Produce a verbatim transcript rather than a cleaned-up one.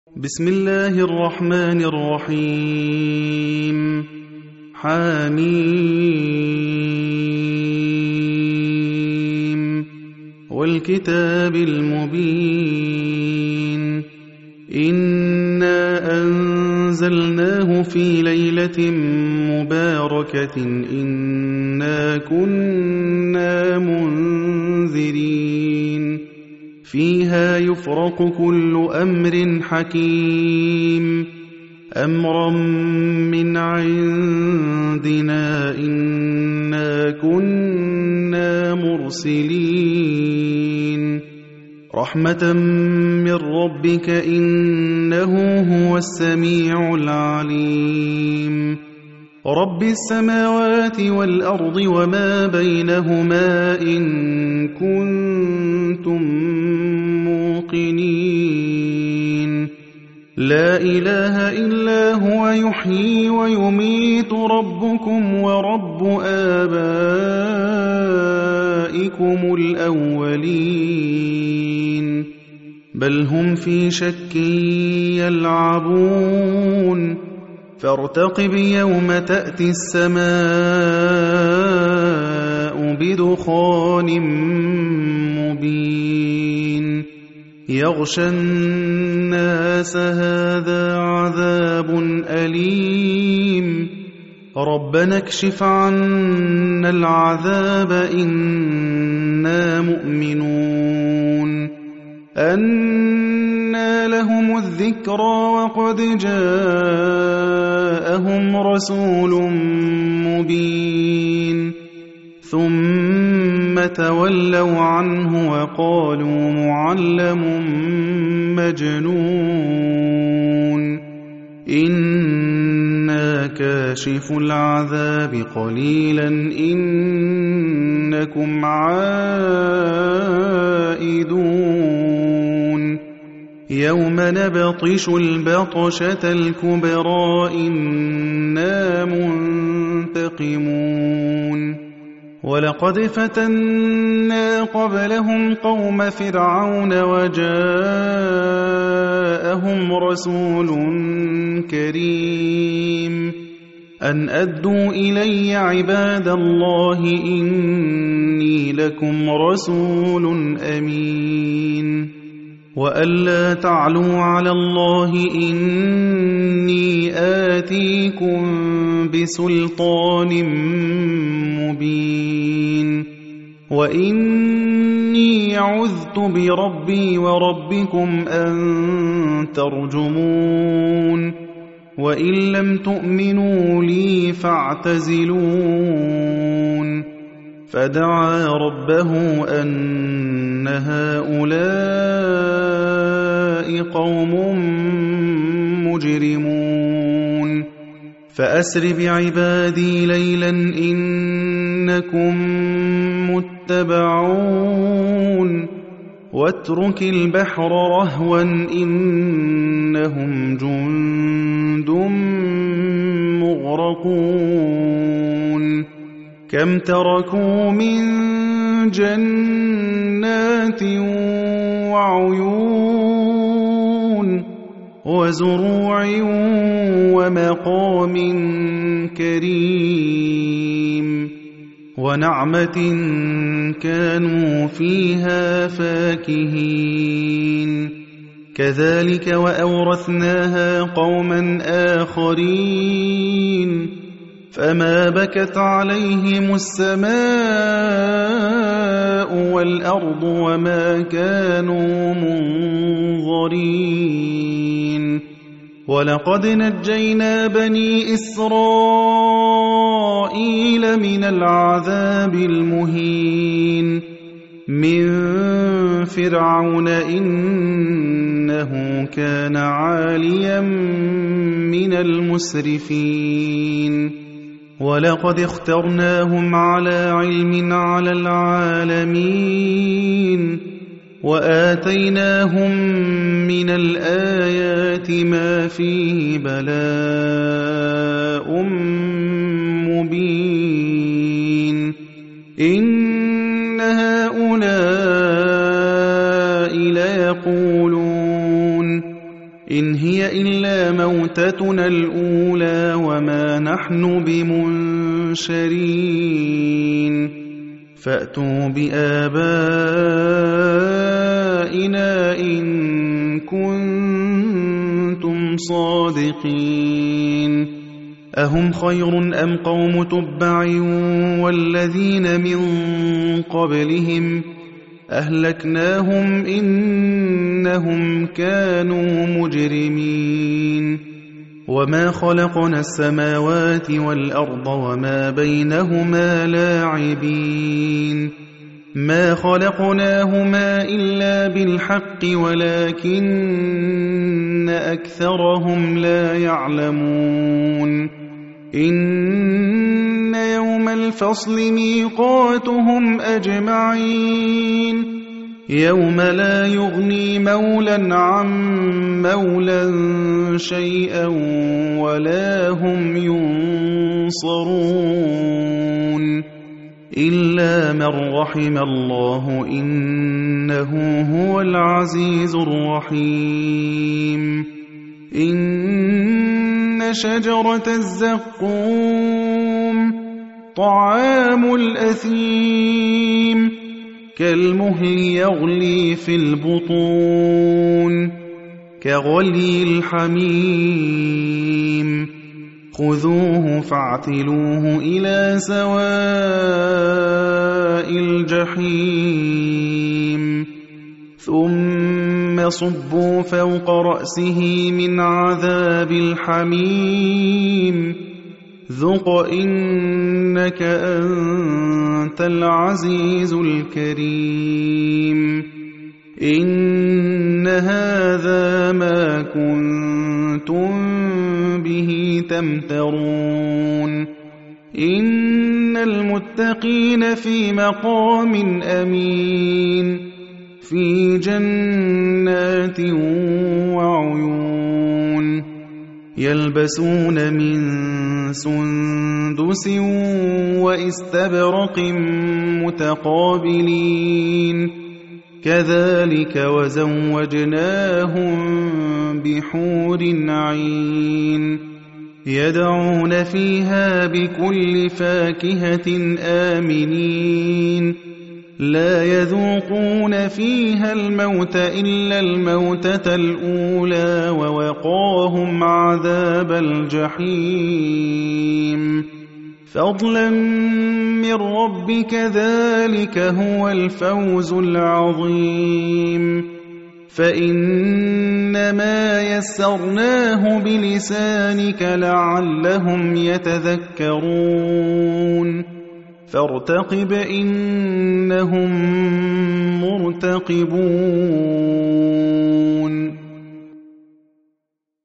بسم الله الرحمن الرحيم حميم والكتاب المبين إنا أنزلناه في ليلة مباركة إنا كنا منذرين فيها يفرق كل أمر حكيم أمرا من عندنا إنا كنا مرسلين رحمة من ربك إنه هو السميع العليم رب السماوات والأرض وما بينهما إن كنتم موقنين لا إله إلا هو يحيي ويميت ربكم ورب آبائكم الأولين بل هم في شك يلعبون فارتقب يوم تأتي السماء بدخان مبين يغشى الناس هذا عذاب أليم ربنا اكشف عنا العذاب إنا مؤمنون أنى لهم الذكرى وقد جاءهم رسول مبين ثم تولوا عنه وقالوا معلم مجنون إنا كاشف العذاب قليلا إنكم عائدون يوم نبطش البطشة الكبرى إنا منتقمون ولقد فتنا قبلهم قوم فرعون وجاءهم رسول كريم أن أدوا إلي عباد الله إني لكم رسول أمين وألا تعلوا على الله إني آتيكم بسلطان مبين وإني عذت بربي وربكم أن ترجمون وإن لم تؤمنوا لي فاعتزلون فدعا ربه أن هؤلاء قوم مجرمون فأسر بعبادي ليلا إنكم متبعون واترك البحر رهوا إنهم جند مغرقون كم تركوا من جنات وعيون وزروع ومقام كريم ونعمة كانوا فيها فاكهين كذلك وأورثناها قوما آخرين فما بكت عليهم السماء والأرض وما كانوا منظرين ولقد نجينا بني إسرائيل من العذاب المهين من فرعون إنه كان عاليا من المسرفين ولقد اخترناهم على علم على العالمين وآتيناهم من الآيات ما فيه بلاء مبين إن هؤلاء ليقولون إن هي إلا موتتنا الأولى وما نحن بمنشرين فأتوا بآبائنا إن كنتم صادقين أهم خير أم قوم تبع والذين من قبلهم أهلكناهم إنهم كانوا مجرمين وما خلقنا السماوات والأرض وما بينهما لاعبين ما خلقناهما إلا بالحق ولكن أكثرهم لا يعلمون إن يوم الفصل ميقاتهم أجمعين يوم لا يغني مولا عن مولا شيئا ولا هم ينصرون إلا من رحم الله إنه هو العزيز الرحيم إن شجرة الزقوم طعام الأثيم كالمهل يغلي في البطون كغلي الحميم خذوه فاعتلوه إلى سواء الجحيم ثم صبوا فوق رأسه من عذاب الحميم ذق إنك أنت العزيز الكريم إن هذا ما كنتم به تمترون إن المتقين في مقام أمين في جنات وعيون يلبسون من سندس وإستبرق متقابلين كذلك وزوجناهم بحور عين يدعون فيها بكل فاكهة آمنين لا يذوقون فيها الموت إلا الموتة الأولى ووقاهم عذاب الجحيم فضلا من ربك ذلك هو الفوز العظيم فإنما يسرناه بلسانك لعلهم يتذكرون فارتقب إنهم مرتقبون